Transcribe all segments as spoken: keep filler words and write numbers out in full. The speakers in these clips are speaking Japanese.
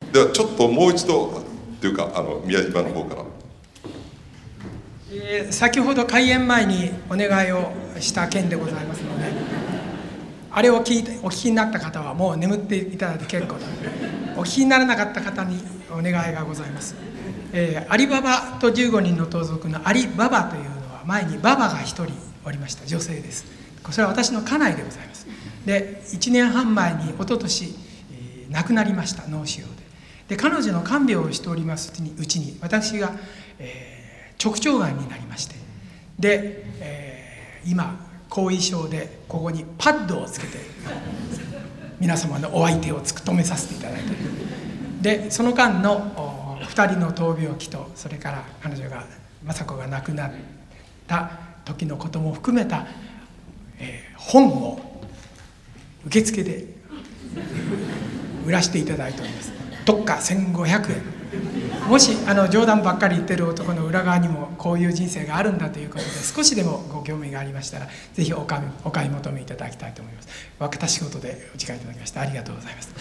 ではちょっともう一度というか、あの宮島の方から。 えー、先ほど開演前にお願いをした件でございますので、あれを聞いてお聞きになった方はもう眠っていただいて結構だ。お聞きにならなかった方にお願いがございます。えー、アリババとじゅうごにんの盗賊のアリババというのは、前にババが一人おりました。女性です。それは私の家内でございます。で、いちねんはん前に一昨年、えー、亡くなりました。脳腫瘍で。で、彼女の看病をしておりますうちに、私が、えー直腸がんになりまして、で、えー、今後遺症でここにパッドをつけて皆様のお相手を務めさせていただいている。でその間のふたりの闘病期と、それから彼女が雅子が亡くなった時のことも含めた、えー、本を受付で売らせていただいております。特価せんごひゃくえん。もしあの冗談ばっかり言ってる男の裏側にもこういう人生があるんだということで、少しでもご興味がありましたら、ぜひお買いお買い求めいただきたいと思います。若田仕事でお時間いただきましてありがとうございます。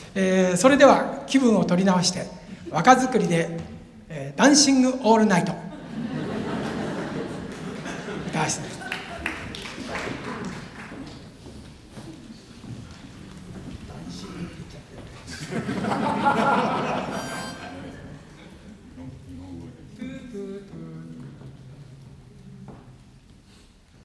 えー、それでは気分を取り直して、若作りで、えー、ダンシングオールナイト歌わせてください。